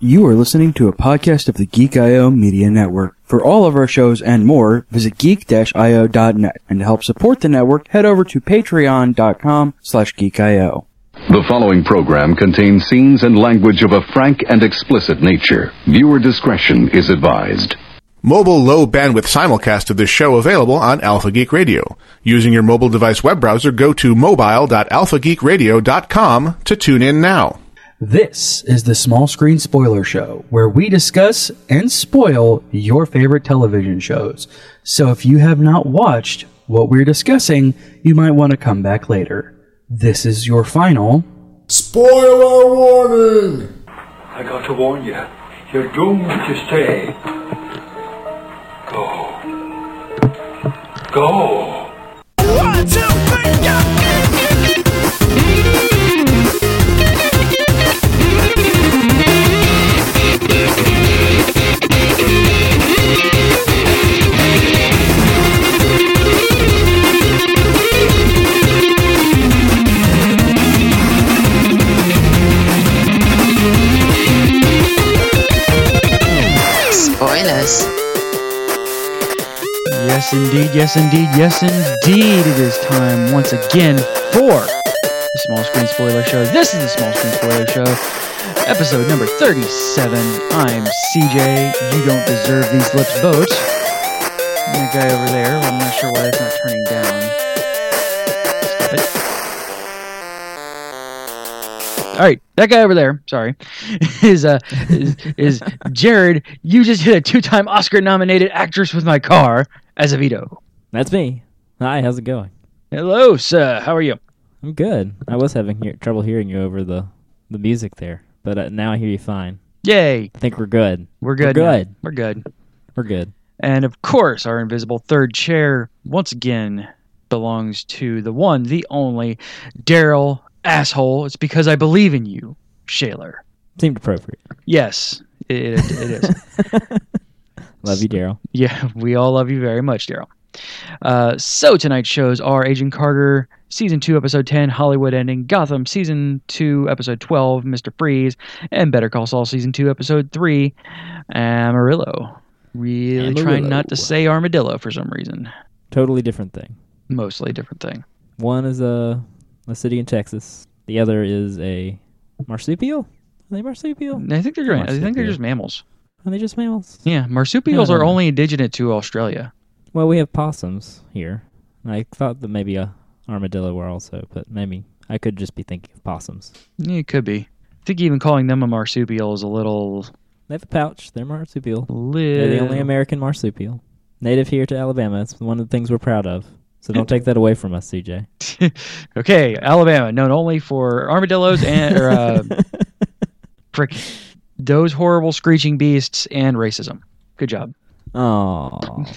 You are listening to a podcast of the Geek.io Media Network. For all of our shows and more, visit geek-io.net. And to help support the network, head over to patreon.com/geekio. The following program contains scenes and language of a frank and explicit nature. Viewer discretion is advised. Mobile low-bandwidth simulcast of this show available on Alpha Geek Radio. Using your mobile device web browser, go to mobile.alphageekradio.com to tune in now. This is the Small Screen Spoiler Show, where we discuss and spoil your favorite television shows. So if you have not watched what we're discussing, you might want to come back later. This is your final... Spoiler warning! I got to warn you, you're doomed to stay. Go. 1, 2, 3, go! Spoilers. Yes, indeed, yes, indeed, yes, indeed. It is time once again for the Small Screen Spoiler Show. This is the Small Screen Spoiler Show, episode number 37. I'm CJ. You don't deserve these lips vote. And that guy over there, I'm not sure why it's not turning down. Stop it. All right, that guy over there, sorry, is Jared. You just hit a 2-time Oscar-nominated actress with my car. Azevedo. That's me. Hi, how's it going? Hello, sir. How are you? I'm good. I was having trouble hearing you over the music there, but now I hear you fine. Yay. I think we're good. We're good. We're good. We're good. And of course, our invisible third chair, once again, belongs to the one, the only, Daryl Asshole. It's because I believe in you, Shaler. Seemed appropriate. Yes, it is. Love you, Daryl. Yeah, we all love you very much, Daryl. So tonight's shows are Agent Carter, Season 2, Episode 10, Hollywood Ending, Gotham, Season 2, Episode 12, Mr. Freeze, and Better Call Saul, Season 2, Episode 3, Amarillo. Really trying not to say armadillo for some reason. Totally different thing. Mostly different thing. One is a city in Texas. The other is a marsupial? Are they marsupial? I think they're just mammals. Are they just mammals? Yeah, marsupials are only indigenous to Australia. Well, we have possums here. I thought that maybe a armadillo were also, but maybe I could just be thinking of possums. Yeah, it could be. I think even calling them a marsupial is a little... They have a pouch. They're marsupial. They're the only American marsupial. Native here to Alabama. It's one of the things we're proud of. So don't take that away from us, CJ. Okay, Alabama, known only for armadillos and... frick... Those horrible screeching beasts and racism. Good job. Oh.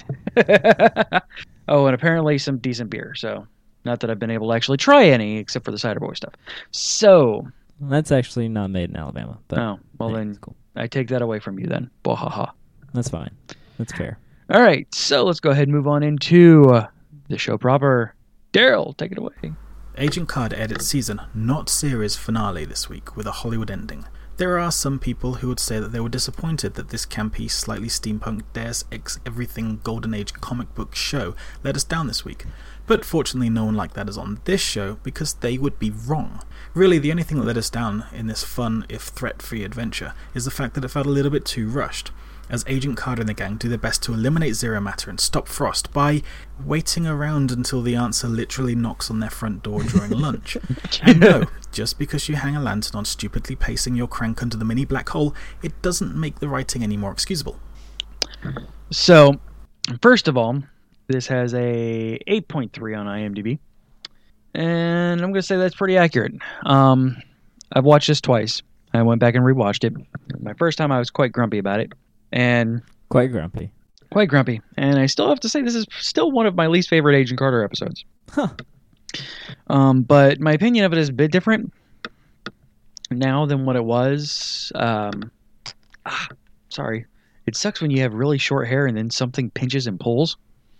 Oh, and apparently some decent beer. So, not that I've been able to actually try any, except for the Cider Boy stuff. So. That's actually not made in Alabama. But oh, well then, cool. I take that away from you then. Bohaha. That's fine. That's fair. All right, so let's go ahead and move on into the show proper. Daryl, take it away. Agent Carter edits season, not series finale this week with a Hollywood ending. There are some people who would say that they were disappointed that this campy, slightly steampunk Deus Ex Everything Golden Age comic book show let us down this week. But fortunately no one like that is on this show because they would be wrong. Really, the only thing that let us down in this fun, if threat-free adventure is the fact that it felt a little bit too rushed, as Agent Carter and the gang do their best to eliminate Zero Matter and stop Frost by waiting around until the answer literally knocks on their front door during lunch. And no, just because you hang a lantern on stupidly placing your crank under the mini black hole, it doesn't make the writing any more excusable. So, first of all, this has a 8.3 on IMDb, and I'm going to say that's pretty accurate. I've watched this twice. I went back and rewatched it. My first time I was quite grumpy about it. And quite grumpy. And I still have to say this is still one of my least favorite Agent Carter episodes. Huh. But my opinion of it is a bit different now than what it was. Sorry. It sucks when you have really short hair and then something pinches and pulls.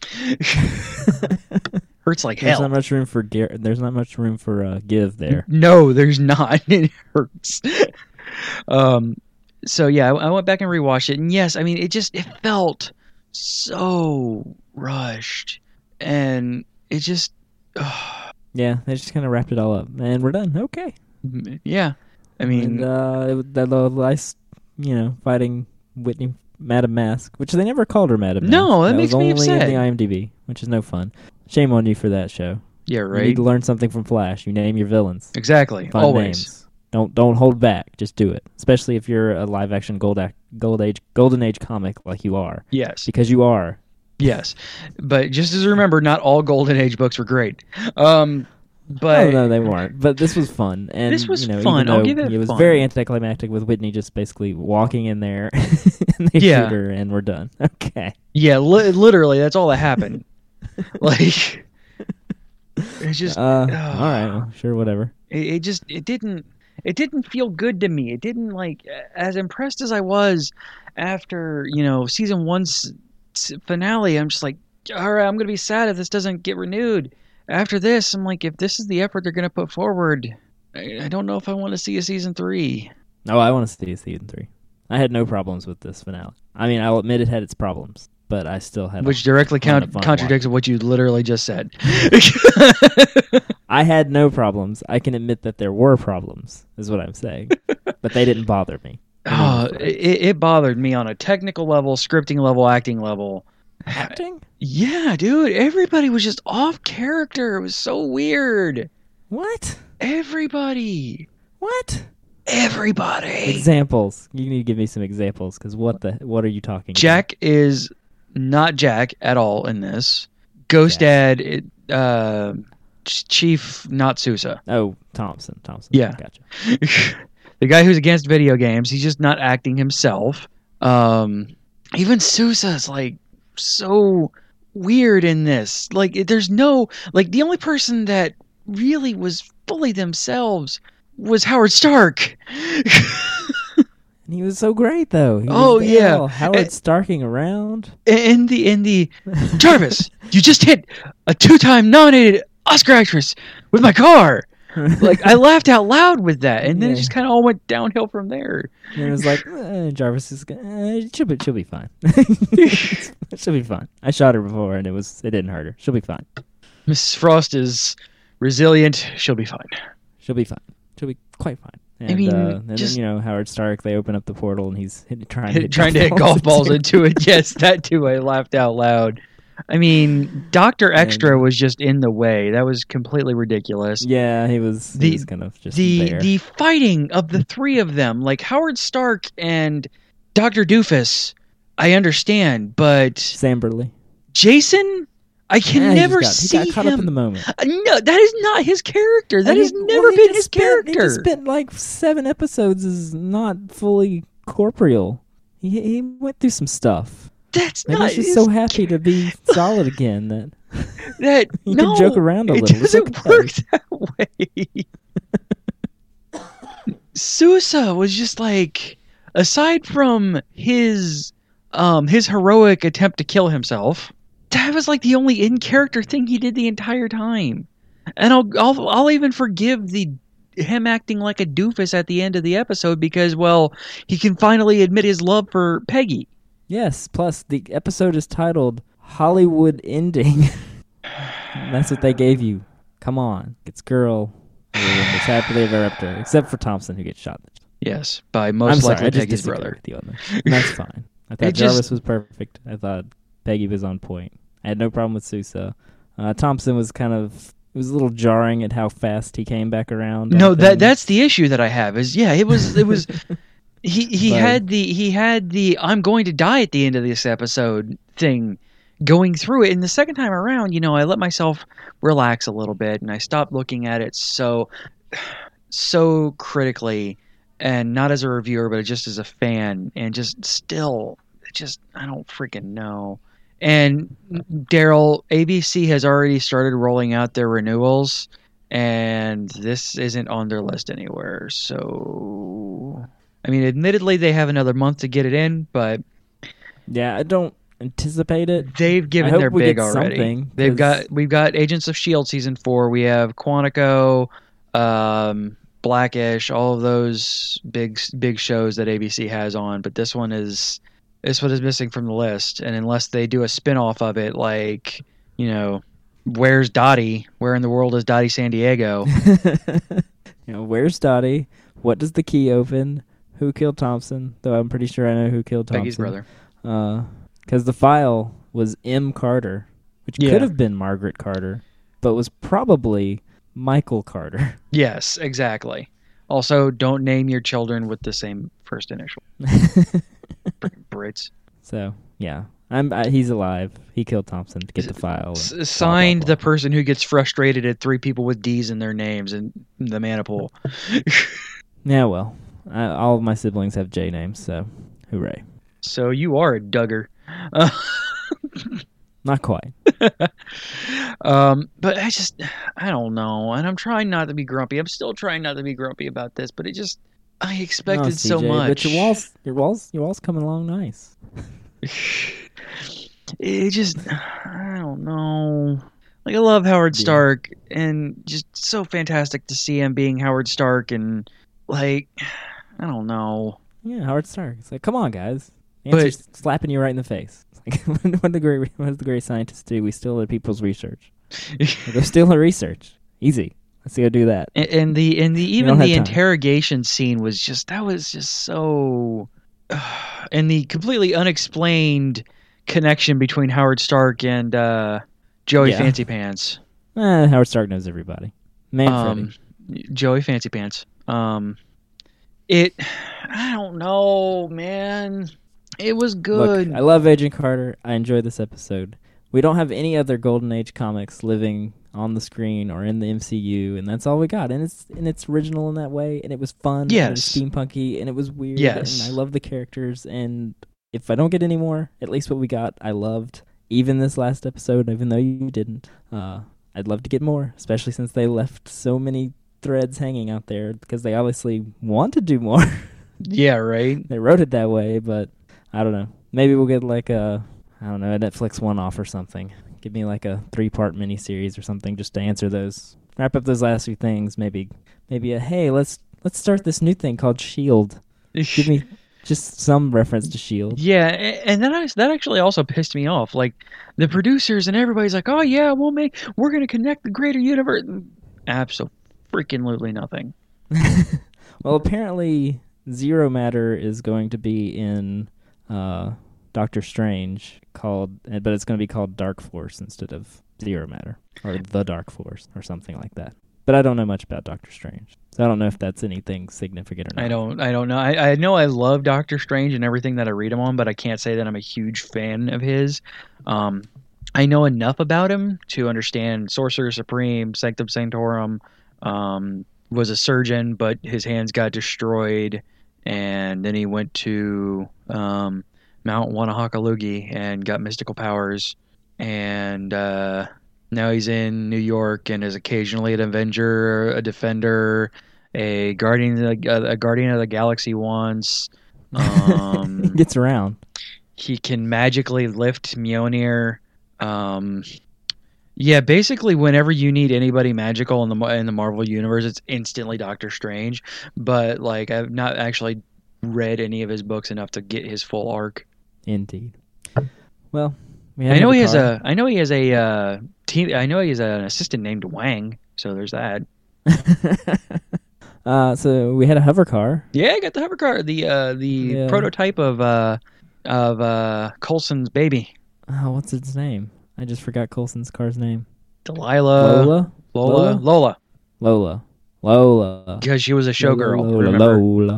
Hurts like hell. There's not much room for give there. No, there's not. It hurts. So yeah, I went back and rewatched it, and yes, I mean it felt so rushed, and it just yeah, they just kind of wrapped it all up, and we're done. Okay. Yeah, I mean the last, fighting Whitney Madam Mask, which they never called her Madam Mask. No, that makes me was only upset. in the IMDb, which is no fun. Shame on you for that show. Yeah, You right. need to learn something from Flash. You name your villains. Exactly. Fun Always. names. Don't hold back. Just do it. Especially if you're a live action golden age comic like you are. Yes. Because you are. Yes. But just as a remember, not all Golden Age books were great. But No, they weren't. But this was fun. And This was even fun. I'll though give it was fun. very anticlimactic with Whitney just basically walking in there and they Yeah. shoot her and we're done. Okay. yeah, literally, that's all that happened. Like, it's just All right. Well, sure, whatever. it didn't feel good to me. It didn't, like, as impressed as I was after season 1's finale. I'm just like, all right, I'm gonna be sad if this doesn't get renewed. After this, I'm like, if this is the effort they're gonna put forward, I don't know if I want to see a season 3. Oh, I want to see season 3. I had no problems with this finale. I mean, I'll admit it had its problems, but I still had Which directly ton of fun contradicts what you literally just said. I had no problems. I can admit that there were problems, is what I'm saying. But they didn't bother me. It bothered me on a technical level, scripting level, acting level. Acting? Yeah, dude. Everybody was just off character. It was so weird. What? Everybody. What? Everybody. Examples. You need to give me some examples, because what are you talking about? Jack is not Jack at all in this. Ghost Dad, Chief, not Sousa. Oh, Thompson. Yeah. Gotcha. The guy who's against video games, he's just not acting himself. Even Sousa's like so weird in this. Like, there's no, like, the only person that really was fully themselves was Howard Stark. And he was so great, though. He Oh, was yeah. all Howard Starking around. In the Jarvis, you just hit a 2-time nominated Oscar actress with my car. Like, I laughed out loud with that, and then it just kind of all went downhill from there. And it was like, Jarvis is she'll be fine. She'll be fine. I shot her before, and it didn't hurt her. She'll be fine. Mrs. Frost is resilient. She'll be fine. She'll be fine. She'll be quite fine. And, I mean, and just- then, Howard Stark, they open up the portal, and he's trying to hit golf balls into it. Yes, that too. I laughed out loud. I mean, Dr. Extra was just in the way. That was completely ridiculous. Yeah, he was kind of just there. The fighting of the three of them, like Howard Stark and Dr. Doofus, I understand, but Samberly. Jason, I can never see he got caught him. up in the moment. No, that is not his character. That has never been his character. He just spent like 7 episodes is not fully corporeal. He went through some stuff. That's Maybe not. he's just so happy to be solid again that he no, can joke around a little. It doesn't work that way. Sousa was just like, aside from his heroic attempt to kill himself, that was like the only in character thing he did the entire time. And I'll even forgive him acting like a doofus at the end of the episode because, well, he can finally admit his love for Peggy. Yes, plus the episode is titled Hollywood Ending. That's what they gave you. Come on. It's girl. It's happily ever after. Except for Thompson, who gets shot. Yes, by most likely Peggy's brother. With you on that. And that's fine. I thought Jarvis was perfect. I thought Peggy was on point. I had no problem with Sousa. Thompson was it was a little jarring at how fast he came back around. No, that's the issue that I have. It was he had the I'm going to die at the end of this episode thing going through it. And the second time around, I let myself relax a little bit and I stopped looking at it so critically, and not as a reviewer, but just as a fan, and I don't freaking know. And Daryl, ABC has already started rolling out their renewals, and this isn't on their list anywhere. So, I mean, admittedly, they have another month to get it in, but yeah, I don't anticipate it. They've given their big already. We've got Agents of S.H.I.E.L.D. season 4. We have Quantico, Blackish, all of those big shows that ABC has on, but this one is missing from the list. And unless they do a spin-off of it, like, you know, where's Dottie? Where in the world is Dottie San Diego? You know, where's Dottie? What does the key open? Who killed Thompson? Though I'm pretty sure I know who killed Thompson. Peggy's brother. Because the file was M. Carter, which could have been Margaret Carter, but was probably Michael Carter. Yes, exactly. Also, don't name your children with the same first initial. Freaking Brits. So, yeah. He's alive. He killed Thompson to get the file. Signed the person who gets frustrated at 3 people with D's in their names and the Maniple. Yeah, well, all of my siblings have J names, so hooray. So you are a Duggar. Not quite. But I don't know. And I'm trying not to be grumpy. I'm still trying not to be grumpy about this, but I expected so much. But your wall's coming along nice. I don't know. Like, I love Howard Stark, and just so fantastic to see him being Howard Stark, and like, I don't know. Yeah, Howard Stark. It's like, come on, guys. The answer's slapping you right in the face. It's like, what does the great scientists do? We steal other people's research. Go steal the research. Easy. Let's go do that. And the interrogation scene was just so, and the completely unexplained connection between Howard Stark and Joey Fancy Pants. Howard Stark knows everybody. Freddy. Joey Fancy Pants. I don't know, man. It was good. Look, I love Agent Carter. I enjoyed this episode. We don't have any other Golden Age comics living on the screen or in the MCU, and that's all we got. And it's original in that way, and it was fun. Yes. And it was steampunky, and it was weird. Yes. And I love the characters, and if I don't get any more, at least what we got, I loved. Even this last episode, even though you didn't. I'd love to get more, especially since they left so many threads hanging out there, because they obviously want to do more. Yeah, right? They wrote it that way, but I don't know. Maybe we'll get like a Netflix one-off or something. Give me like a 3-part miniseries or something just to answer those. Wrap up those last few things. Maybe hey, let's start this new thing called S.H.I.E.L.D. Give me just some reference to S.H.I.E.L.D. Yeah, and that actually also pissed me off. Like, the producers and everybody's like, oh yeah, we're going to connect the greater universe. Absolutely nothing. Well, apparently Zero Matter is going to be in Doctor Strange, but it's going to be called Dark Force instead of Zero Matter, or the Dark Force, or something like that. But I don't know much about Doctor Strange, so I don't know if that's anything significant or not. I don't know. I know I love Doctor Strange and everything that I read him on, but I can't say that I'm a huge fan of his. I know enough about him to understand Sorcerer Supreme, Sanctum Sanctorum, was a surgeon, but his hands got destroyed, and then he went to Mount Wanahakalugi and got mystical powers, and now he's in New York and is occasionally an Avenger, a Defender, a Guardian of the Galaxy once. He gets around. He can magically lift Mjolnir. Yeah, basically whenever you need anybody magical in the Marvel universe, it's instantly Doctor Strange. But like, I've not actually read any of his books enough to get his full arc. Indeed. Well, I know he has an assistant named Wang. So there's that. So we had a hover car. Yeah, I got the hover car. The prototype of Coulson's baby. Oh, what's its name? I just forgot Coulson's car's name. Delilah. Lola. Because she was a showgirl.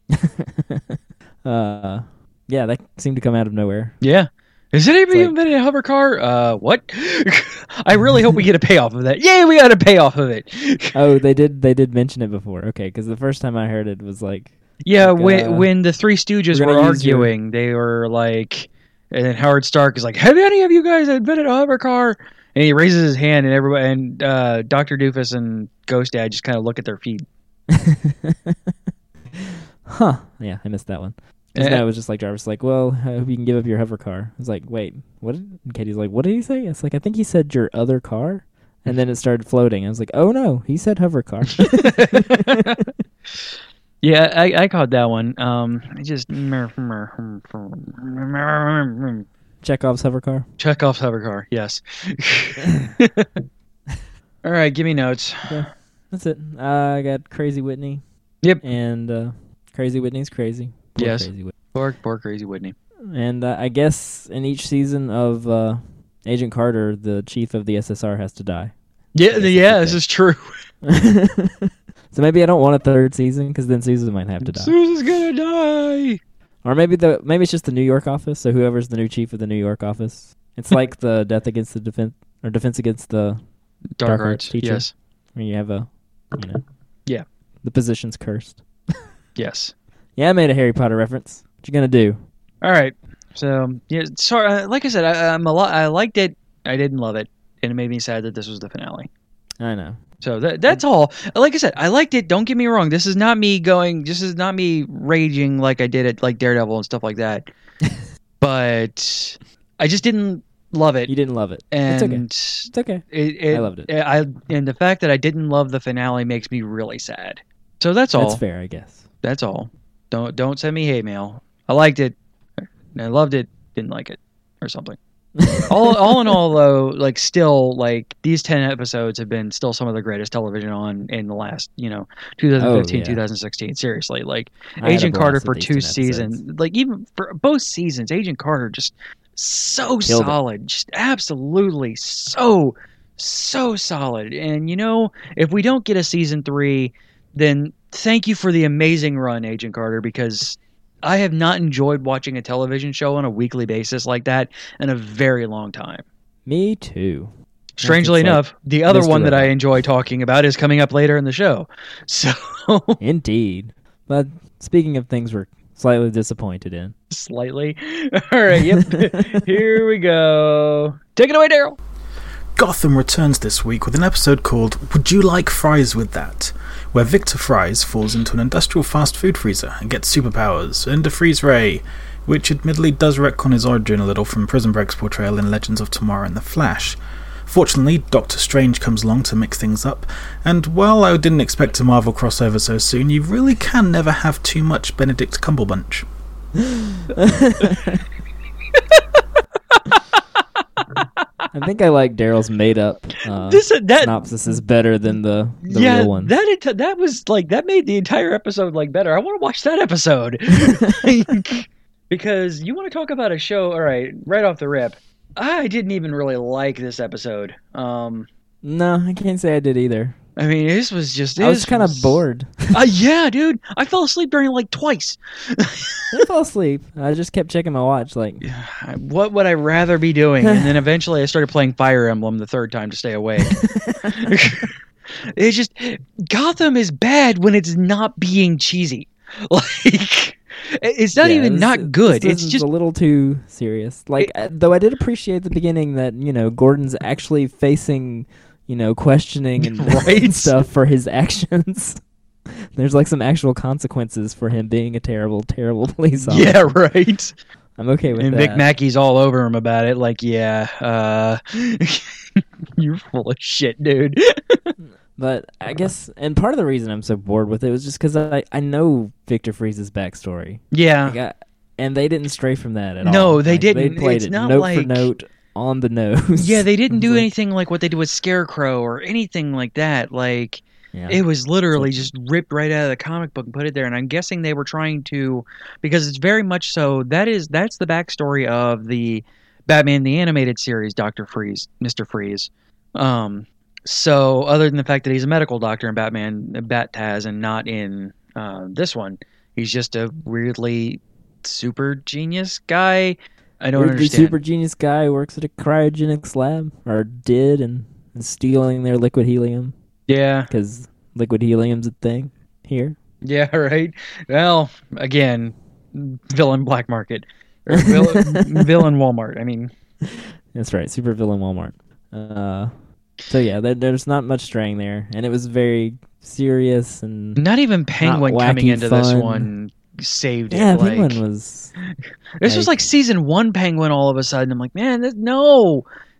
Lola. Yeah, that seemed to come out of nowhere. Yeah. Has anybody even been in a hover car? What? I really hope we get a payoff of that. Yay, we got a payoff of it. Oh, they did mention it before. Okay, because the first time I heard it was like... Yeah, when the Three Stooges were arguing, they were like... And then Howard Stark is like, have any of you guys been in a hover car? And he raises his hand, and everybody, and Dr. Doofus and Ghost Dad just kind of look at their feet. Huh. Yeah, I missed that one. Because that was just like Jarvis, like, well, I hope you can give up your hover car. I was like, wait, what? And Katie's like, what did he say? It's like, I think he said your other car. And then it started floating. I was like, oh no, he said hover car. Yeah, I caught that one. Just Chekhov's hover car. Chekhov's hover car. Yes. All right, give me notes. Yeah, that's it. I got Crazy Whitney. Yep. And Crazy Whitney's crazy. Poor Yes. Crazy Whitney. Poor Crazy Whitney. And I guess in each season of Agent Carter, the chief of the SSR has to die. Yeah, this is true. So maybe I don't want a third season because then Susan might have to die. Susan's gonna die. Or maybe it's just the New York office. So whoever's the new chief of the New York office, it's like the Death Against the Defense or Defense Against the Dark Arts teacher. Yes. Where you have Yeah. the position's cursed. Yes. Yeah, I made a Harry Potter reference. What you gonna do? All right. So yeah, sorry. Like I said, I liked it. I didn't love it, and it made me sad that this was the finale. I know. So that's all. Like I said, I liked it. Don't get me wrong. This is not me raging like I did at like Daredevil and stuff like that. But I just didn't love it. You didn't love it. And it's okay. I loved it. And the fact that I didn't love the finale makes me really sad. So that's all. That's fair, I guess. That's all. Don't send me hate mail. I liked it. I loved it. Didn't like it, or something. all in all, though, like still, like these 10 episodes have been still some of the greatest television on in the last, 2015, 2016. Seriously, like Agent Carter for 2 seasons, like even for both seasons, Agent Carter just so Killed solid, just absolutely so solid. And if we don't get a season 3, then thank you for the amazing run, Agent Carter, because I have not enjoyed watching a television show on a weekly basis like that in a very long time. Me too. Strangely enough, like the other Mr. one that I Robot. enjoy talking about is coming up later in the show. So Indeed. But speaking of things we're slightly disappointed in. slightly. All right, yep. Here we go. Take it away, Daryl. Gotham returns this week with an episode called Would You Like Fries With That?, where Victor Fries falls into an industrial fast food freezer and gets superpowers and a freeze ray, which admittedly does retcon his origin a little from Prison Break's portrayal in Legends of Tomorrow and The Flash. Fortunately, Doctor Strange comes along to mix things up, and while I didn't expect a Marvel crossover so soon, you really can never have too much Benedict Cumberbatch. I think I like Daryl's made up synopsis is better than the real one. That was like that made the entire episode like better. I want to watch that episode. Because you want to talk about a show, all right off the rip. I didn't even really like this episode. No, I can't say I did either. I mean, this was just... I was kind of bored. Yeah, dude. I fell asleep during it like twice. I fell asleep. I just kept checking my watch like... What would I rather be doing? And then eventually I started playing Fire Emblem the third time to stay awake. It's just... Gotham is bad when it's not being cheesy. Like... It's not even not good. It's just a little too serious. Like, though I did appreciate the beginning that, Gordon's actually facing... questioning and Right? stuff for his actions. There's like some actual consequences for him being a terrible, terrible police officer. Yeah, right. I'm okay with and that. Vic Mackey's all over him about it. Like, yeah, you're full of shit, dude. But I guess, and part of the reason I'm so bored with it was just because I know Victor Freeze's backstory. Yeah. And they didn't stray from that at all. No, they didn't. They played It's it not note like... for note. On the nose. Yeah, they didn't do anything like what they did with Scarecrow or anything like that. Like, it was literally just ripped right out of the comic book and put it there. And I'm guessing they were trying to, because it's very much so, that's the backstory of the Batman the Animated Series, Dr. Freeze, Mr. Freeze. So, other than the fact that he's a medical doctor in Bat-Taz and not in this one, he's just a weirdly super genius guy. I don't understand. Super genius guy who works at a cryogenics lab, or did, and is stealing their liquid helium. Yeah. Because liquid helium's a thing here. Yeah, right. Well, again, villain black market. Or villain Walmart, I mean. That's right, super villain Walmart. So yeah, there's not much straying there. And it was very serious and... Not even Penguin not coming into fun. this one saved it. Yeah, like, Penguin was... This was like season 1 Penguin all of a sudden. I'm like, man, no.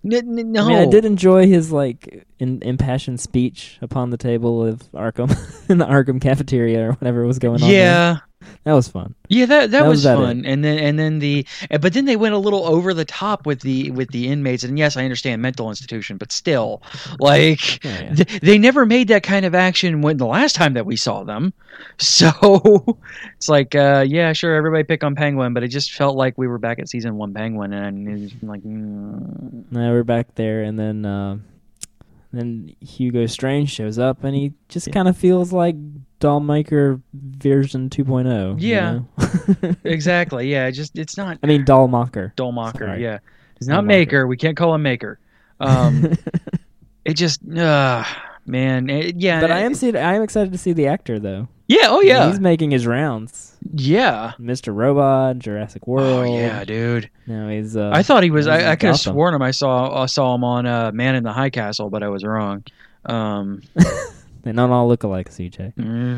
No. I mean, I did enjoy his impassioned speech upon the table of Arkham in the Arkham cafeteria or whatever was going on. Yeah. That was fun. Yeah, that was fun. it. And then but then they went a little over the top with the inmates. And yes, I understand mental institution, but still, they never made that kind of action when the last time that we saw them. So it's like, yeah, sure, everybody pick on Penguin, but it just felt like we were back at season 1 Penguin, and it was like, Now we're back there, and then Hugo Strange shows up, and he just kind of feels like Dollmaker version 2.0. Yeah, you know? exactly. Yeah, it's not. I mean, Dollmaker. Sorry. Yeah, it's not Maker. We can't call him Maker. It just, man. Yeah, but I am excited to see the actor though. Yeah. Oh yeah. He's making his rounds. Yeah. Mr. Robot, Jurassic World. Oh yeah, dude. No, he's. I thought he was. I could have Gotham. sworn I saw him on Man in the High Castle, but I was wrong. They don't all look alike, CJ.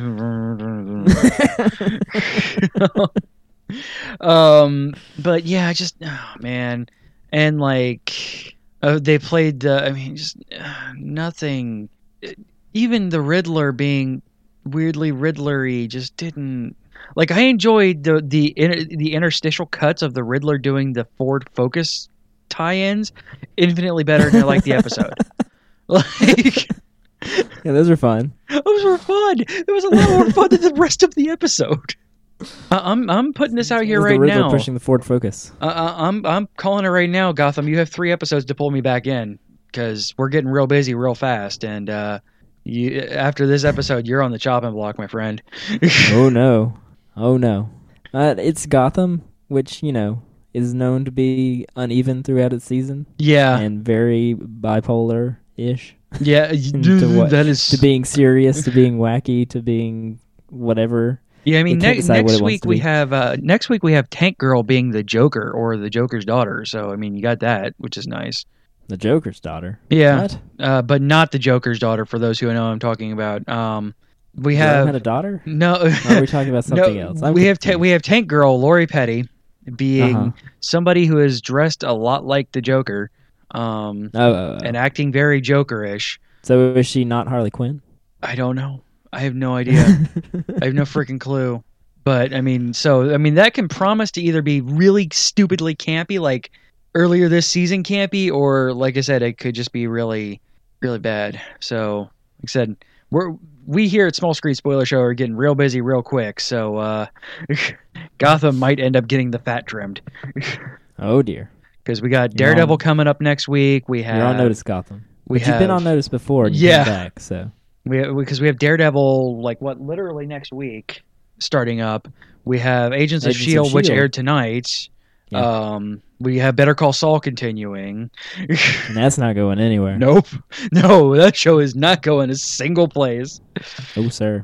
But yeah, just man, and they played. Just nothing. Even the Riddler being weirdly Riddlery just didn't. I enjoyed the interstitial cuts of the Riddler doing the Ford Focus tie-ins infinitely better than I like the episode. Yeah, those are fun. Those were fun. It was a lot more fun than the rest of the episode. I'm putting this out here right the Riddler now. Pushing the Ford Focus. I'm calling it right now, Gotham. You have 3 episodes to pull me back in because we're getting real busy real fast, and after this episode, you're on the chopping block, my friend. Oh no. It's Gotham, which is known to be uneven throughout its season. Yeah, and very bipolar-ish. Yeah, to being serious, to being wacky, to being whatever. Yeah, I mean, next week we have Tank Girl being the Joker or the Joker's daughter. So I mean, you got that, which is nice. The Joker's daughter. Yeah, but not the Joker's daughter. For those who know, I'm talking about. We had a daughter. No, or are we talking about something else? We have Tank Girl, Lori Petty, being somebody who is dressed a lot like the Joker. And acting very Joker-ish. So is she not Harley Quinn? I don't know. I have no idea. I have no freaking clue. But that can promise to either be really stupidly campy, like earlier this season campy, or like I said, it could just be really, really bad. So, like I said, we here at Small Screen Spoiler Show are getting real busy real quick. So Gotham might end up getting the fat trimmed. Oh dear. Because we got Daredevil coming up next week. You're on notice, Gotham. You've been on notice before. And you came back, so because we have Daredevil literally next week starting up. We have Agents of S.H.I.E.L.D., which aired tonight. Yeah. We have Better Call Saul continuing. And that's not going anywhere. Nope. No, that show is not going a single place. Oh, sir.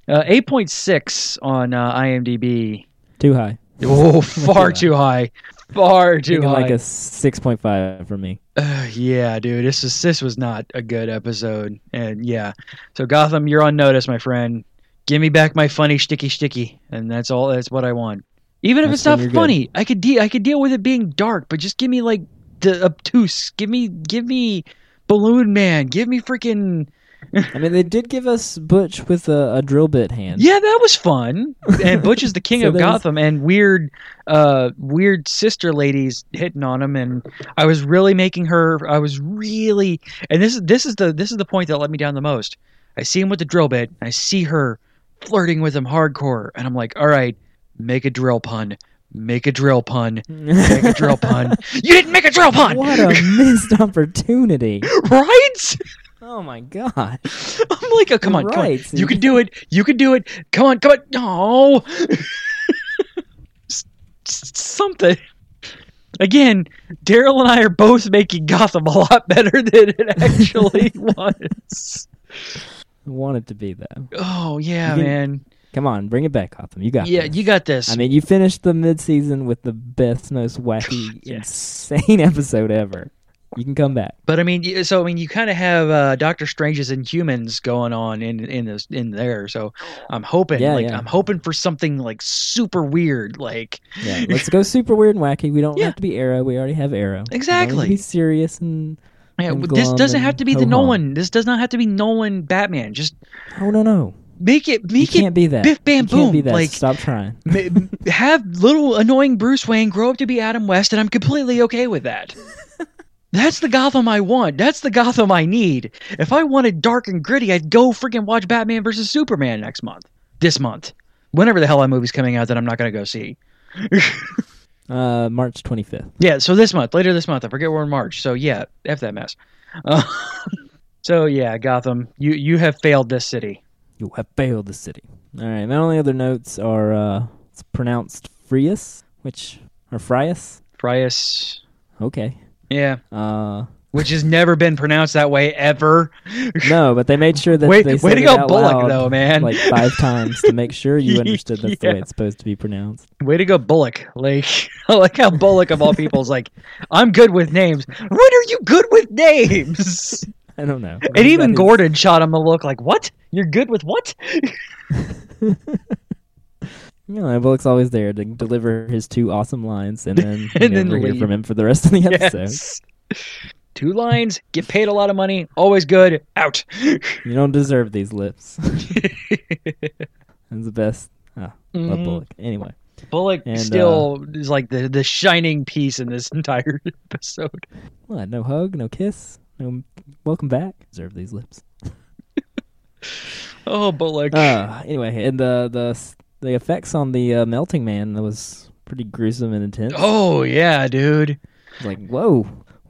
8.6 on IMDb. Too high. Oh, far too high. Far too high. Like a 6.5 for me. Yeah, dude, this was not a good episode, and yeah. So Gotham, you're on notice, my friend. Give me back my funny sticky, and that's all. That's what I want. Even if it's not funny, I could deal with it being dark, but just give me the obtuse. Give me Balloon Man. Give me freaking. I mean, they did give us Butch with a drill bit hand. Yeah, that was fun. And Butch is the king of Gotham, and weird sister ladies hitting on him. And I was really making her. And this is the point that let me down the most. I see him with the drill bit. And I see her flirting with him hardcore, and I'm like, all right, make a drill pun. Make a drill pun. Make a drill pun. You didn't make a drill pun. What a missed opportunity, right? Oh my god! I'm like, oh, come on. You can do it. You can do it. Come on. No. Something. Again, Daryl and I are both making Gotham a lot better than it actually was. I want it to be though. Oh yeah, man. Come on, bring it back, Gotham. You got this. Yeah, you got this. I mean, you finished the mid-season with the best, most wacky, insane episode ever. You can come back. But I mean, you kind of have Doctor Strange's Inhumans going on in there. So I'm hoping, I'm hoping for something like super weird, like let's go super weird and wacky. We don't have to be Arrow. We already have Arrow. Exactly. Be serious and this doesn't have to be the Nolan. This does not have to be Nolan Batman. Just no. Make it. Can't be that. Biff Bam Boom. Can't be that. Like, stop trying. Have little annoying Bruce Wayne grow up to be Adam West, and I'm completely okay with that. That's the Gotham I want. That's the Gotham I need. If I wanted dark and gritty, I'd go freaking watch Batman versus Superman this month, whenever the hell that movie's coming out that I'm not going to go see. March 25th. Yeah, so later this month. I forget we're in March. So yeah, F that mess. So yeah, Gotham, you have failed this city. You have failed the city. All right. My only other notes are it's pronounced Frias, Frias. Frias. Okay. Yeah. Which has never been pronounced that way ever. No, but they made sure that they said way to it go, out Bullock, loud, though, man. like 5 times to make sure you understood that's the way it's supposed to be pronounced. Way to go, Bullock. Like, I like how Bullock of all people is like, I'm good with names. When are you good with names? I don't know. And even Gordon shot him a look like, what? You're good with what? Bullock's always there to deliver his 2 awesome lines and then never hear leave. from him for the rest of the episode. Yes. 2 lines, get paid a lot of money, always good, out. You don't deserve these lips. That's the best. Love Bullock. Anyway. Bullock still is like the shining piece in this entire episode. What? No hug? No kiss? No welcome back? Deserve these lips. Oh, Bullock. Anyway, and the effects on the melting man, that was pretty gruesome and intense. Oh, yeah, dude. Like, whoa.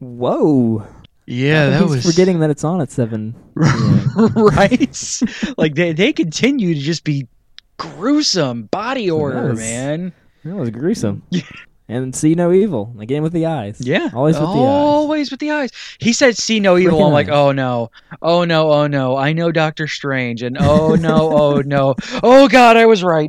Yeah, that was forgetting that it's on at 7. Right? Like they continue to just be gruesome body horror, man. That was gruesome. And see no evil again with the eyes. Yeah, always with the eyes. He said, "See no evil." I'm like, oh no. I know Doctor Strange, and oh no. Oh God, I was right.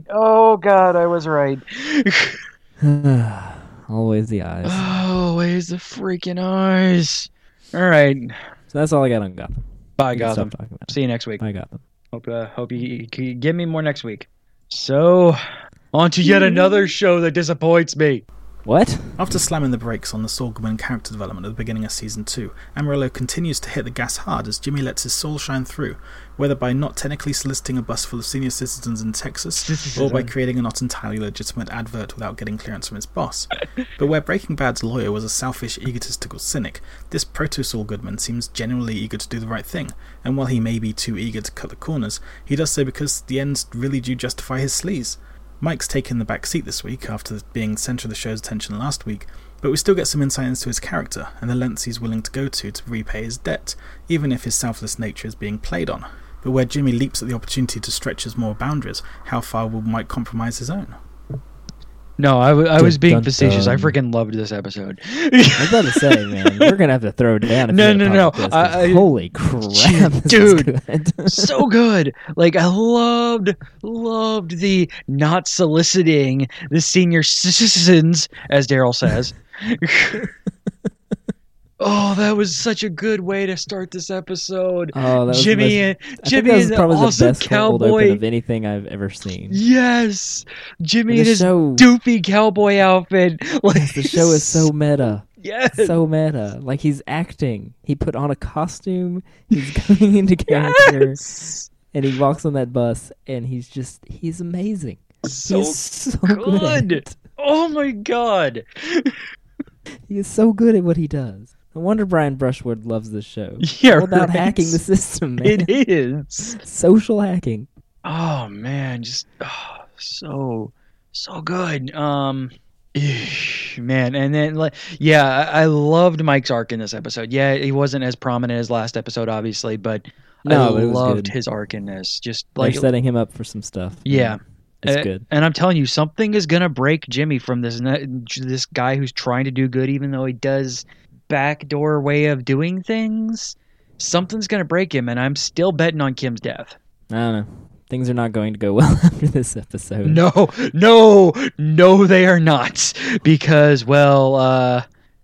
Always the eyes. Always the freaking eyes. All right. So that's all I got on Gotham. Bye, Gotham. See you next week. Bye, Gotham. Hope you give me more next week. So, on to yet another show that disappoints me. What? After slamming the brakes on the Saul Goodman character development at the beginning of Season 2, Amarillo continues to hit the gas hard as Jimmy lets his soul shine through, whether by not technically soliciting a bus full of senior citizens in Texas, or by creating a not entirely legitimate advert without getting clearance from his boss. But where Breaking Bad's lawyer was a selfish, egotistical cynic, this proto-Saul Goodman seems genuinely eager to do the right thing, and while he may be too eager to cut the corners, he does so because the ends really do justify his sleaze. Mike's taken the back seat this week after being centre of the show's attention last week, but we still get some insight into his character and the lengths he's willing to go to repay his debt, even if his selfless nature is being played on. But where Jimmy leaps at the opportunity to stretch his moral boundaries, how far will Mike compromise his own? No, I was being facetious. I freaking loved this episode. I was about to say, man, we're gonna have to throw down. No. Holy crap, dude, so good. Like I loved the not soliciting the senior citizens, as Daryl says. Oh, that was such a good way to start this episode. Oh, that was Jimmy and the awesome best cowboy of anything I've ever seen. Yes, Jimmy in his doofy cowboy outfit. Like the show is so meta. Yes, so meta. Like he's acting. He put on a costume. He's going into character, and he walks on that bus, and he's amazing. He's so good at it. Oh my God. He is so good at what he does. No wonder Brian Brushwood loves this show. Yeah, all about hacking the system, man. It is. Social hacking. Oh, man. Just so good. Man. And then, I loved Mike's arc in this episode. Yeah, he wasn't as prominent as last episode, obviously, but I loved his arc in this. Just like they're setting him up for some stuff. Yeah. It's good. And I'm telling you, something is going to break Jimmy from this guy who's trying to do good, even though he does backdoor way of doing things. Something's going to break him, and I'm still betting on Kim's death. I don't know. Things are not going to go well after this episode. No, they are not. Because,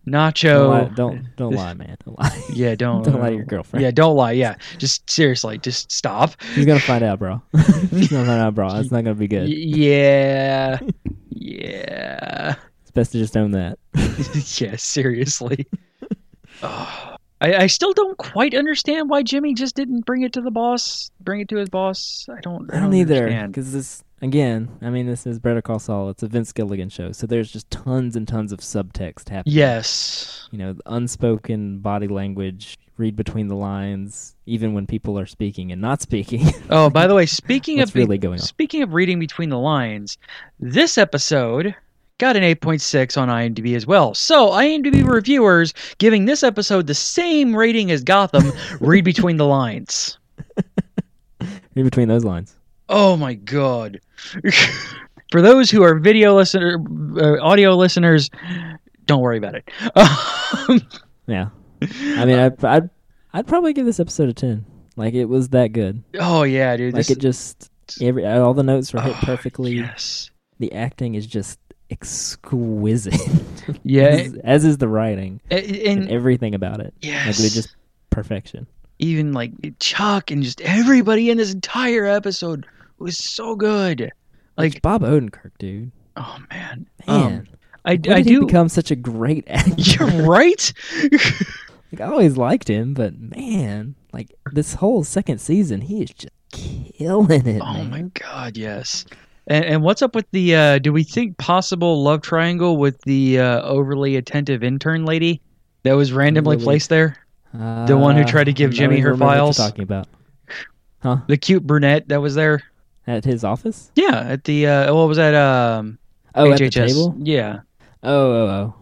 Nacho. Don't lie, man. Don't lie. Yeah, don't lie to your girlfriend. Yeah, don't lie. Yeah, just seriously, just stop. She's gonna find out, bro. She's gonna find out, bro. It's not gonna be good. Yeah, yeah. It's best to just own that. Yeah, seriously. Oh, I still don't quite understand why Jimmy just didn't bring it to his boss. I don't either. understand. Because this, again, I mean, this is Better Call Saul. It's a Vince Gilligan show, so there's just tons and tons of subtext happening. Yes. You know, unspoken body language, read between the lines, even when people are speaking and not speaking. Oh, by the way, speaking What's of really going on? Speaking of reading between the lines, this episode got an 8.6 on IMDb as well. So, IMDb reviewers giving this episode the same rating as Gotham, read between the lines. Read between those lines. Oh my god. For those who are audio listeners, don't worry about it. Yeah. I mean, I'd probably give this episode a 10. Like, it was that good. Oh yeah, dude. Like, it just, all the notes were hit perfectly. Yes. The acting is just exquisite. Yeah. as is the writing. And And everything about it. yes. Like, they're just perfection. Even like Chuck and just everybody in this entire episode was so good. Like, It's Bob Odenkirk, dude. oh man. Man. I When did he do become such a great actor? You're right. Like, I always liked him, but man, like, this whole second season, he is just killing it. Oh man. my god, yes. And what's up with the do we think possible love triangle with the overly attentive intern lady that was randomly Really? placed there? The one who tried to give I don't Jimmy even her remember what files? you're talking about. Huh? The cute brunette that was there? At his office? Yeah, at the what was that Oh, at the HHS. table? Yeah. Oh.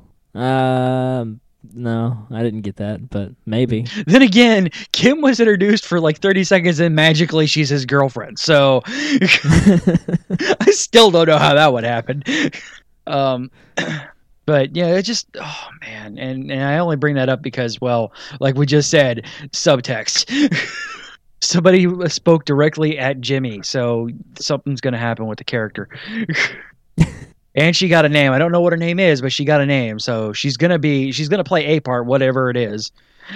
No, I didn't get that, but maybe. Then again, Kim was introduced for like 30 seconds and magically she's his girlfriend. So I still don't know how that would happen. But yeah, it just, oh man. And I only bring that up because, well, like we just said, subtext. Somebody spoke directly at Jimmy, so something's going to happen with the character. And she got a name. I don't know what her name is, but she got a name. So she's gonna play a part, whatever it is.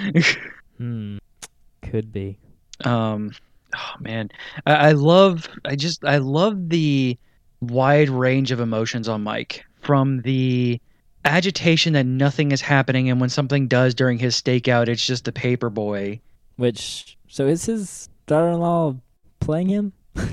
Could be. Oh man, I love the wide range of emotions on Mike, from the agitation that nothing is happening, and when something does during his stakeout, it's just the paper boy. So is his daughter-in-law playing him?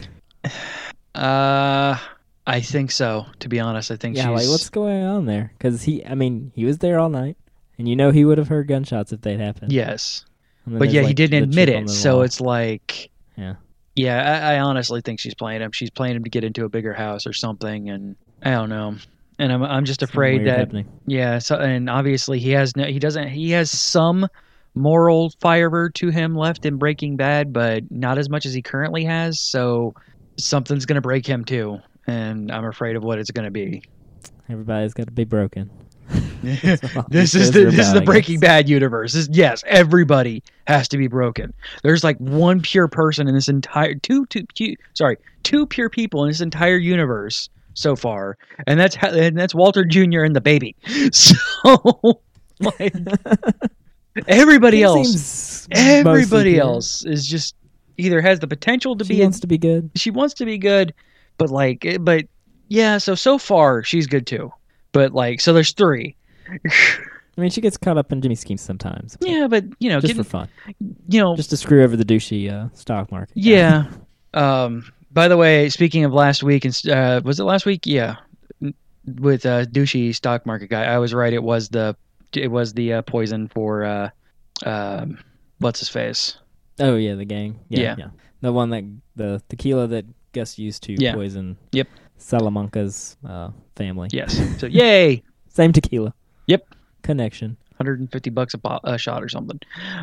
I think so. To be honest, I think Yeah, she's. like, what's going on there? Because he was there all night, and he would have heard gunshots if they'd happened. Yes, And then but there's, yeah, he like, didn't the admit chip on it, the so wall. it's like. Yeah. Yeah, I honestly think she's playing him. She's playing him to get into a bigger house or something, and I don't know. And I'm just Something afraid weird that happening. yeah. So, and obviously he has some moral fiber to him left in Breaking Bad, but not as much as he currently has. So something's gonna break him too, and I'm afraid of what it's gonna be. Everybody's got to be broken. This is the Breaking Bad universe. Yes, everybody has to be broken. There's like one pure person in this entire two pure people in this entire universe so far, and that's Walter Jr. and the baby. So like everybody else is just either has the potential to She wants to be good. She wants to be good, but yeah. So far she's good too. But like, so there's three. I mean, she gets caught up in Jimmy's schemes sometimes. Yeah, but just for fun. Just to screw over the douchey stock market. Yeah. By the way, speaking of last week, was it last week? Yeah, with douchey stock market guy, I was right. It was the poison for what's his face? Oh yeah, the gang. Yeah. The one the tequila that Gus used to Yeah. poison. Yep. Salamanca's family. Yes. So yay. Same tequila. Yep. Connection. $150 a shot or something.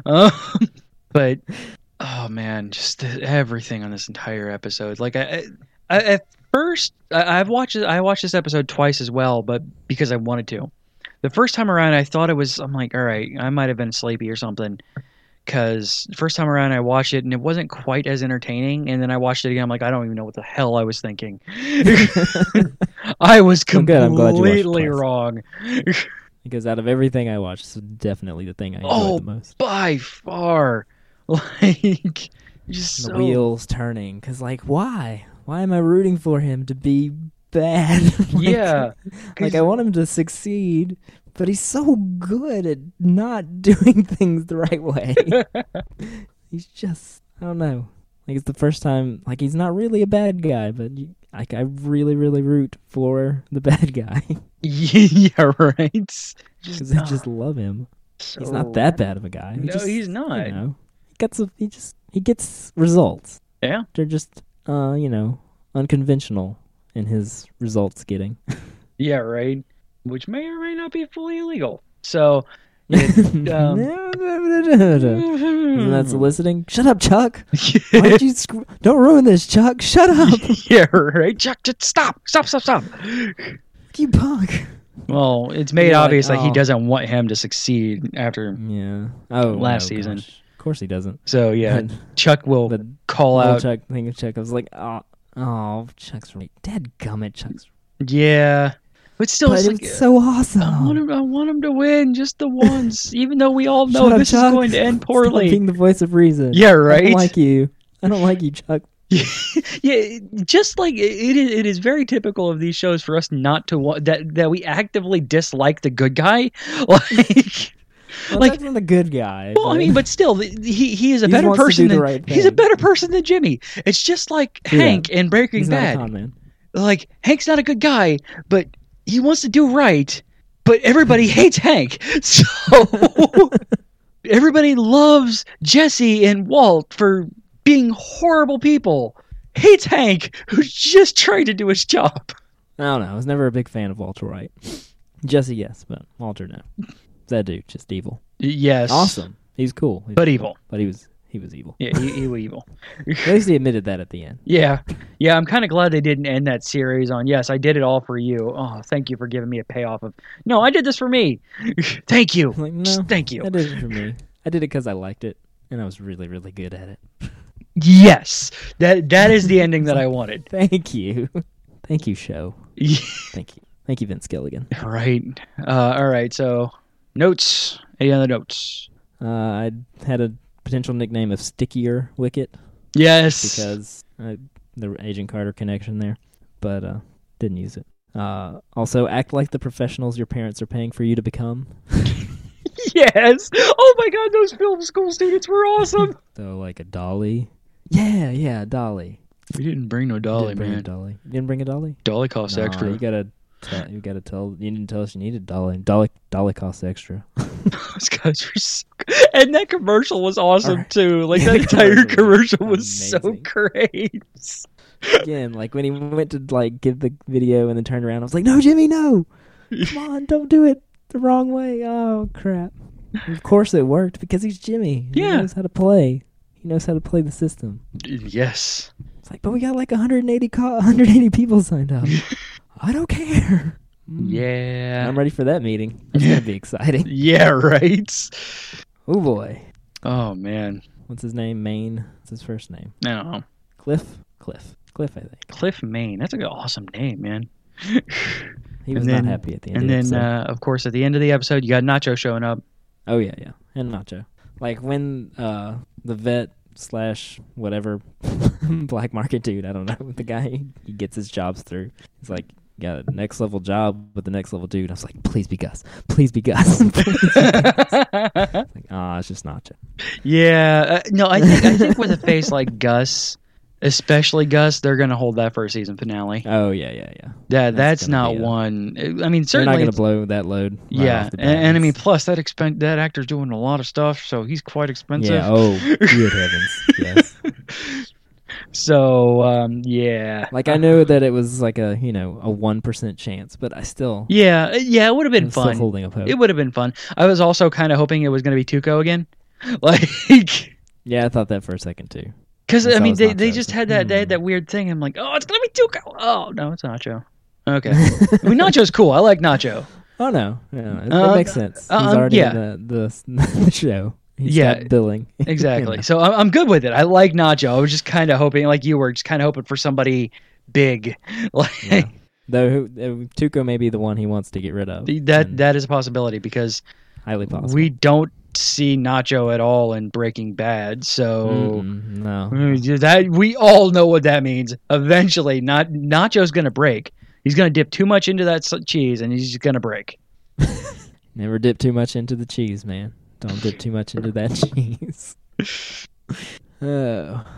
But oh man, just everything on this entire episode. Like I at first I watched this episode twice as well, but because I wanted to. The first time around, I'm like, all right, I might have been sleepy or something. Because the first time around, I watched it and it wasn't quite as entertaining. And then I watched it again. I'm like, I don't even know what the hell I was thinking. I was completely wrong. Because out of everything I watched, this is definitely the thing I enjoyed the most. By far. Like, just The wheels turning. Because, like, why? Why am I rooting for him to be bad? Yeah. Like, I want him to succeed, but he's so good at not doing things the right way. He's just, I don't know. Like, it's the first time, like, he's not really a bad guy, but I really, really root for the bad guy. Yeah, right. Because I just love him. He's not that bad of a guy. He's not. You know, he gets results. Yeah. They're just, unconventional in his results getting. Yeah, right. Which may or may not be fully illegal. So, Isn't that soliciting? Shut up, Chuck. Why don't you don't ruin this, Chuck. Shut up. Yeah, right. Chuck, just stop. You punk. Well, it's made obvious that he doesn't want him to succceed after last season. Gosh. Of course he doesn't. So, yeah, Chuck will call out. Chuck, think of Chuck. I was like, oh, Chuck's right. Dadgummit, Chuck's right. Yeah. But still, it's so awesome. I want him to win just the once, even though we all know this is going to end poorly. Stop being the voice of reason. Yeah, right. I don't like you, Chuck. Yeah, just like it is very typical of these shows for us not to that we actively dislike the good guy. Chuck's not the good guy. Well, I mean, but still, he is a better person he's a better person than Jimmy. It's just like Hank in Breaking Bad. Not a con man. Like, Hank's not a good guy, but he wants to do right, but everybody hates Hank. So everybody loves Jesse and Walt for being horrible people. Hates Hank, who's just trying to do his job. I don't know. I was never a big fan of Walter White. Jesse, yes, but Walter, no. That dude, just evil. Yes. Awesome. He's cool. But evil. But he was evil. Yeah, he was evil. At least he admitted that at the end. Yeah. Yeah, I'm kind of glad they didn't end that series on, yes, I did it all for you. Oh, thank you for giving me a payoff of, no, I did this for me. Thank you. Like, no, thank you. I did it for me. I did it because I liked it, and I was really, really good at it. Yes. That is the ending that I wanted. Thank you. Thank you, show. Thank you. Thank you, Vince Gilligan. Right. All right, so notes. Any other notes? I had a potential nickname of Stickier Wicket. Yes. Because the Agent Carter connection there, but didn't use it. Also, act like the professionals your parents are paying for you to become. Yes. Oh my God, those film school students were awesome. So, like a dolly. Yeah, dolly. We didn't bring no dolly, man. You didn't bring a dolly? Dolly costs extra. You gotta tell. You didn't tell us you needed dolly. Dolly costs extra. Those guys were so good. And that commercial was awesome too. Like that entire commercial was so great. Again, like when he went to like give the video and then turned around, I was like, "No, Jimmy, no! Come on, don't do it the wrong way." Oh crap! And of course it worked because he's Jimmy. He knows how to play. He knows how to play the system. Yes. It's like, but we got like 180 people signed up. I don't care. Yeah. I'm ready for that meeting. It's going to be exciting. Yeah, right? Oh, boy. Oh, man. What's his name? Maine? What's his first name? I don't know. Cliff, I think. Cliff Maine. That's an awesome name, man. He was not happy at the end of the episode. And then, of course, at the end of the episode, you got Nacho showing up. Oh, yeah. And Nacho. Like when the vet / whatever black market dude, I don't know, the guy he gets his jobs through. He's like, got a next level job with the next level dude. I was like, please be Gus. Please be Gus. Please be Gus. Like, it's just Nacho. Yeah. No, I think with a face like Gus, especially Gus, they're going to hold that for a season finale. Oh, yeah. Yeah, that's not one. I mean, certainly they're not going to blow that load. Yeah, and I mean, plus that actor's doing a lot of stuff, so he's quite expensive. Yeah. Oh, good heavens. Yes. So, yeah. Like, I know that it was like a 1% chance, but I still... Yeah, it would have been fun. Still holding up hope. It would have been fun. I was also kind of hoping it was going to be Tuco again. Like... Yeah, I thought that for a second, too. Because, I mean, they just had that weird thing. I'm like, oh, it's going to be Tuco. Oh, no, it's Nacho. Okay. I mean, Nacho's cool. I like Nacho. Oh, no. It makes sense. He's already in the show. He's got billing. Exactly. So I'm good with it. I like Nacho. I was just kind of hoping, like you were, just kind of hoping for somebody big. Like, Though Tuco may be the one he wants to get rid of. That is a possibility because highly possible. we don't see Nacho at all in Breaking Bad, so no. That we all know what that means. Eventually, Nacho's going to break. He's going to dip too much into that cheese, and he's going to break. Never dip too much into the cheese, man. Don't dip too much into that cheese. Oh.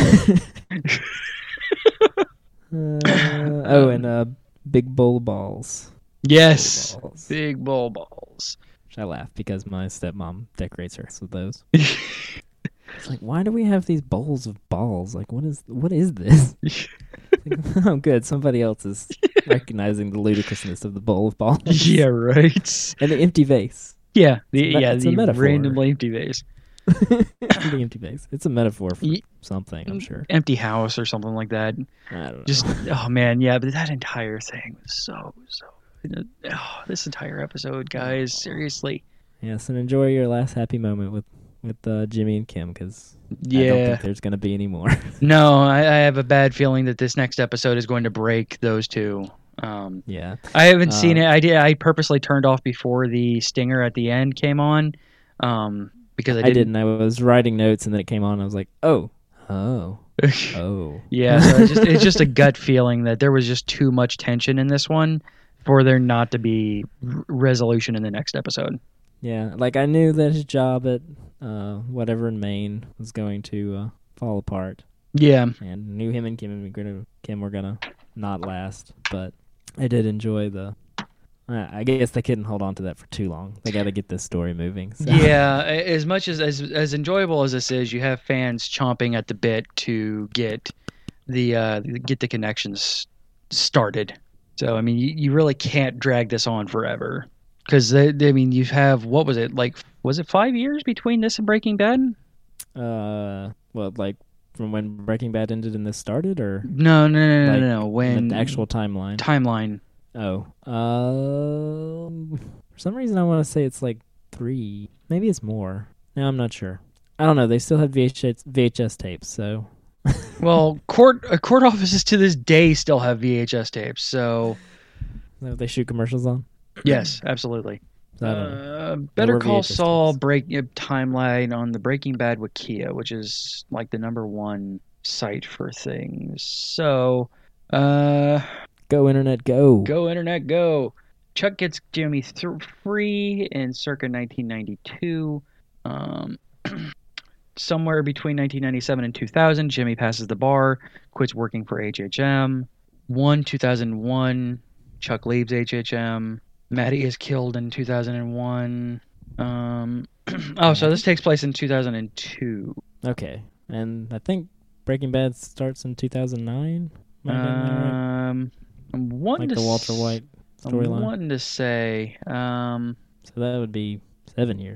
And big bowl of balls. Yes, bowl balls. big bowl balls. I laugh because my stepmom decorates her house with those. It's like, why do we have these bowls of balls? Like, what is this? Like, oh, good. Somebody else is recognizing the ludicrousness of the bowl of balls. Yeah, right. And the empty vase. Yeah, It's a the metaphor. randomly empty vase. The empty vase. It's a metaphor for something, I'm sure. Empty house or something like that. I don't know. Just, oh man, yeah, but that entire thing was so. This entire episode, guys, seriously. Yes, and enjoy your last happy moment with Jimmy and Kim, because I don't Yeah. think there's going to be any more. No, I have a bad feeling that this next episode is going to break those two. Yeah. I haven't seen it. I purposely turned off before the stinger at the end came on, because I didn't. I was writing notes, and then it came on, and I was like, oh. Yeah, so it's just a gut feeling that there was just too much tension in this one for there not to be resolution in the next episode. Yeah, like I knew that his job at whatever in Maine was going to fall apart. Yeah. And knew him and Kim were gonna not last, but I did enjoy the. I guess they couldn't hold on to that for too long. They got to get this story moving. So. Yeah, as much as enjoyable as this is, you have fans chomping at the bit to get the connections started. So I mean, you really can't drag this on forever because I mean you have what was it 5 years between this and Breaking Bad? Well, like from when Breaking Bad ended and this started, or No. like, When the actual timeline. Oh, for some reason I want to say it's like 3. Maybe it's more. No, I'm not sure. I don't know. They still have VHS tapes, so. Well, court offices to this day still have VHS tapes, so. They shoot commercials on. Yes, absolutely. So I don't know. Better were Call VHS Saul tapes. timeline on the Breaking Bad Wikia, which is like the #1 site for things. So, Go internet, go. go internet, go. Chuck gets Jimmy free in circa 1992. Somewhere between 1997 and 2000, Jimmy passes the bar, quits working for HHM. 2001, Chuck leaves HHM. Maddie is killed in 2001. So this takes place in 2002. Okay, and I think Breaking Bad starts in 2009. Right? I'm wanting Like to the Walter White I'm storyline. wanting to say, So that would be 7 years.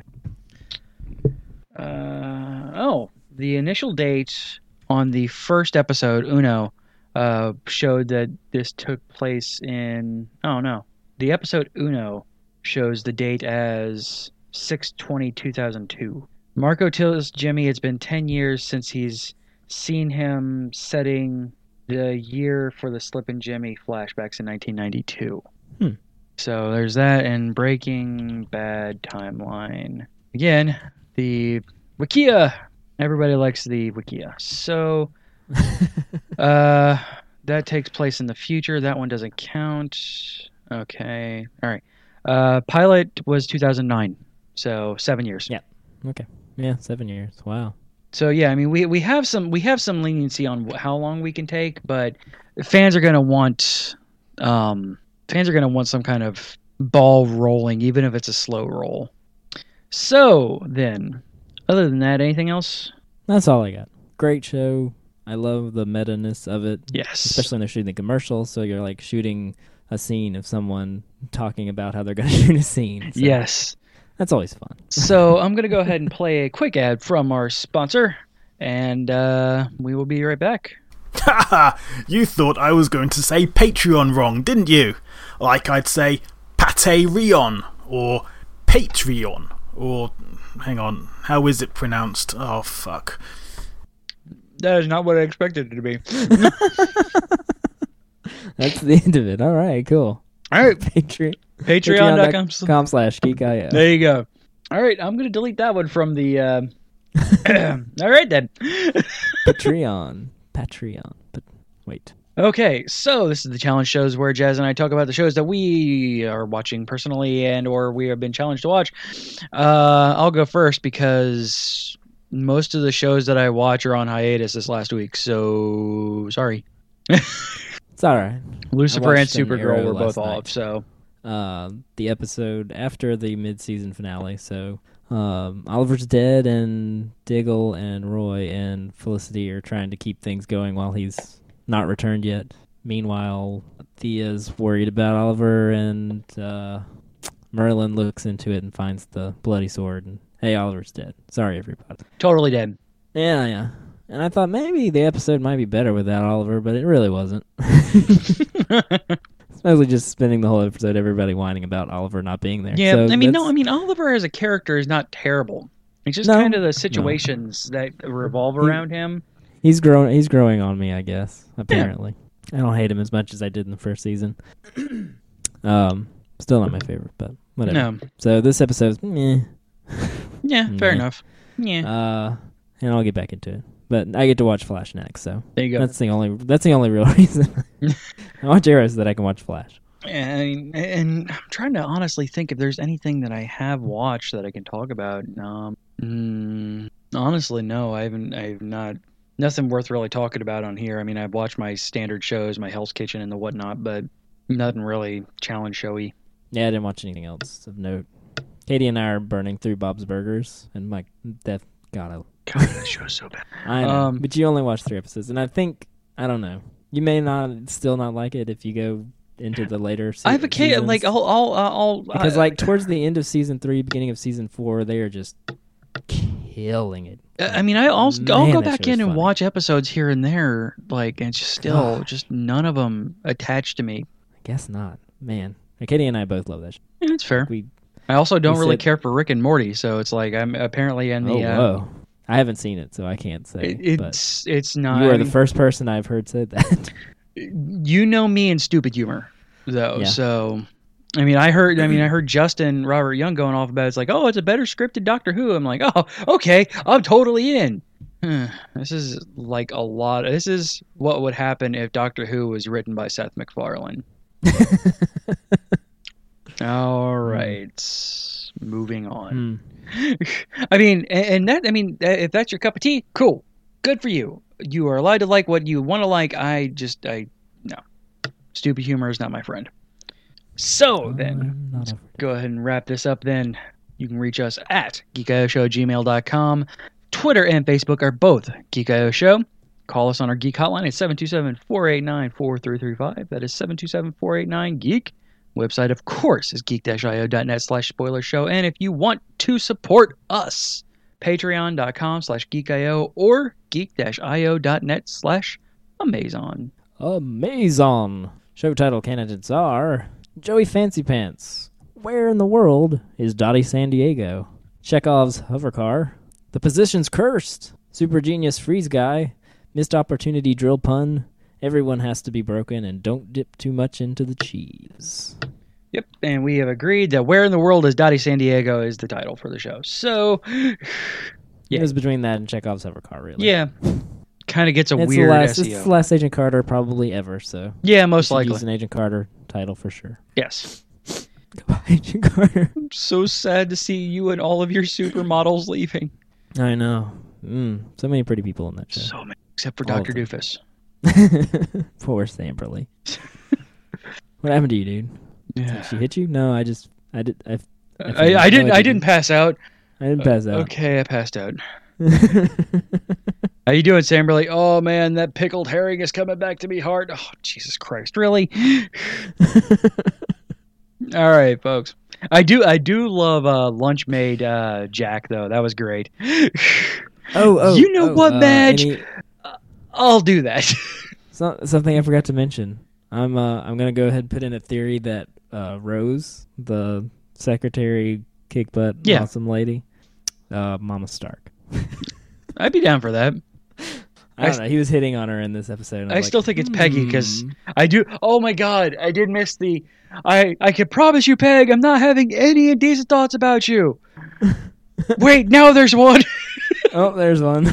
the initial date on the first episode, Uno, showed that this took place in. Oh no, the episode Uno shows the date as 6/20/2002. Marco tells Jimmy it's been 10 years since he's seen him setting the year for the Slippin' Jimmy flashbacks in 1992. So there's that in Breaking Bad timeline. Again, the Wikia. Everybody likes the Wikia. So that takes place in the future. That one doesn't count. Okay. All right. Pilot was 2009. So 7 years. Yeah. Okay. Yeah, 7 years. Wow. So yeah, I mean we have some leniency on how long we can take, but fans are going to want some kind of ball rolling, even if it's a slow roll. So then, other than that, anything else? That's all I got. Great show. I love the meta-ness of it. Yes. Especially when they're shooting the commercials, so you're like shooting a scene of someone talking about how they're going to shoot a scene. So Yes. That's always fun. So I'm going to go ahead and play a quick ad from our sponsor, and we will be right back. Haha, you thought I was going to say Patreon wrong, didn't you? Like I'd say Patreon, or Patreon, or hang on, how is it pronounced? Oh, fuck. That is not what I expected it to be. That's the end of it. All right, cool. All right. Patreon.com/geekio. There you go. All right, I'm going to delete that one from the... All right, then. Patreon. But wait. Okay, so this is the challenge shows where Jazz and I talk about the shows that we are watching personally and or we have been challenged to watch. I'll go first because most of the shows that I watch are on hiatus this last week, so sorry. It's all right. Lucifer and watched an Supergirl Arrow were both last off, night. so... The episode after the mid-season finale, so Oliver's dead and Diggle and Roy and Felicity are trying to keep things going while he's not returned yet. Meanwhile, Thea's worried about Oliver and Merlin looks into it and finds the bloody sword and, hey, Oliver's dead. Sorry, everybody. Totally dead. Yeah. And I thought maybe the episode might be better without Oliver, but it really wasn't. It's mostly just spending the whole episode everybody whining about Oliver not being there. Yeah, So Oliver as a character is not terrible. It's just kind of the situations that revolve around him. He's growing on me, I guess, apparently. Yeah. I don't hate him as much as I did in the first season. Still not my favorite, but whatever. No. So this episode's meh. Yeah, fair enough. Yeah. And I'll get back into it. But I get to watch Flash next, so there you go. That's the only real reason. I watch Arrow so that I can watch Flash. And I'm trying to honestly think if there's anything that I have watched that I can talk about. Honestly, no, I've not. Nothing worth really talking about on here. I mean, I've watched my standard shows, my Hell's Kitchen and the whatnot, but nothing really challenge showy. Yeah, I didn't watch anything else of note. Katie and I are burning through Bob's Burgers, and my death. God, that show's so bad. I know, but you only watched 3 episodes, and I think I don't know. You may still not like it if you go into the later. I'll because towards the end of season 3, beginning of season 4, they are just killing it. I mean, I'll go back in and watch episodes here and there, and it's still just none of them attached to me. I guess not, man. Katie and I both love that show. Yeah, that's fair. I also don't really care for Rick and Morty, so it's like I'm apparently in the... whoa. I haven't seen it, so I can't say. It's not... You are the first person I've heard say that. You know me and stupid humor, though, so... I heard Justin Robert Young going off about it. It's like, oh, it's a better scripted Doctor Who. I'm like, oh, okay, I'm totally in. This is like a lot... This is what would happen if Doctor Who was written by Seth MacFarlane. All right, moving on. If that's your cup of tea, cool, good for you. You are allowed to like what you want to like. No, stupid humor is not my friend. So then, let's go ahead and wrap this up. Then you can reach us at geekioshow@gmail.com. Twitter and Facebook are both Geek IO Show. Call us on our Geek hotline at 727-489-4335. That is 727-489-GEEK. Website, of course, is geek-io.net/spoilershow. And if you want to support us, patreon.com/geekio or geek-io.net/Amazon. Amazon. Show title candidates are Joey Fancy Pants. Where in the world is Dottie San Diego? Chekhov's Hovercar. The Position's Cursed. Super Genius Freeze Guy. Missed Opportunity Drill Pun. Everyone has to be broken, and don't dip too much into the cheese. Yep, and we have agreed that Where in the World is Dottie San Diego is the title for the show. So, yeah. It was between that and Chekhov's Hovercar, really. Yeah. Kind of gets a weird SEO. It's the last Agent Carter probably ever, so... Yeah, most likely. Use an Agent Carter title for sure. Yes. Goodbye, Agent Carter. I'm so sad to see you and all of your supermodels leaving. I know. So many pretty people in that show. So many, except for Dr. Doofus. Poor Samberly. What happened to you, dude? Yeah. Did she hit you? No, I didn't pass out. I didn't pass out. Okay, I passed out. How you doing, Samberly? Oh man, that pickled herring is coming back to me hard. Oh, Jesus Christ, really? All right, folks. I do love Lunchmaid Jack though. That was great. You know what, Madge? I'll do that. Something I forgot to mention. I'm gonna go ahead and put in a theory that Rose, the secretary, kick butt, awesome lady, Mama Stark. I'd be down for that. I don't know. He was hitting on her in this episode. And I still think it's Peggy because I do. Oh my God, I did miss the. I can promise you, Peg, I'm not having any indecent thoughts about you. Wait, now there's one. Oh, there's one.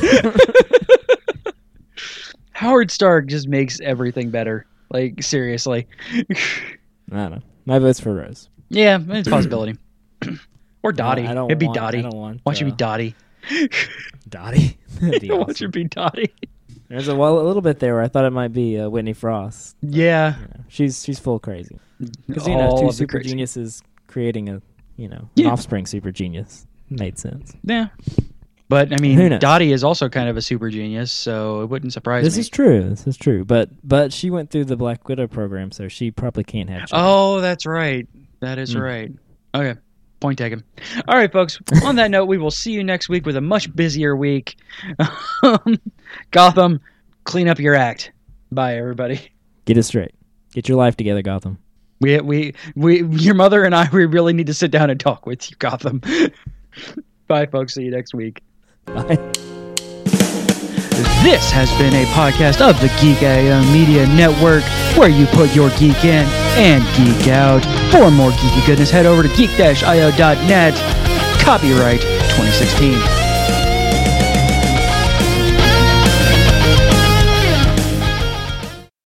Howard Stark just makes everything better. Like, seriously. I don't know. My vote's for Rose. Yeah, it's a possibility. Or Dottie. It'd be Dottie. I don't want. Why don't you be Dottie? Dottie. Why don't you be Dottie? There's a little bit there where I thought it might be Whitney Frost. Yeah. She's full crazy. Because two super geniuses creating an offspring super genius made sense. Yeah. But I mean, Dottie is also kind of a super genius, so it wouldn't surprise me. This is true. But she went through the Black Widow program, so she probably can't have children. Oh, that's right. That is right. Okay. Point taken. All right, folks. On that note, we will see you next week with a much busier week. Gotham, clean up your act. Bye, everybody. Get it straight. Get your life together, Gotham. We your mother and I, we really need to sit down and talk with you, Gotham. Bye, folks. See you next week. Bye. This has been a podcast of the Geek IO Media Network, where you put your geek in and geek out. For more geeky goodness, head over to geek-io.net. Copyright 2016.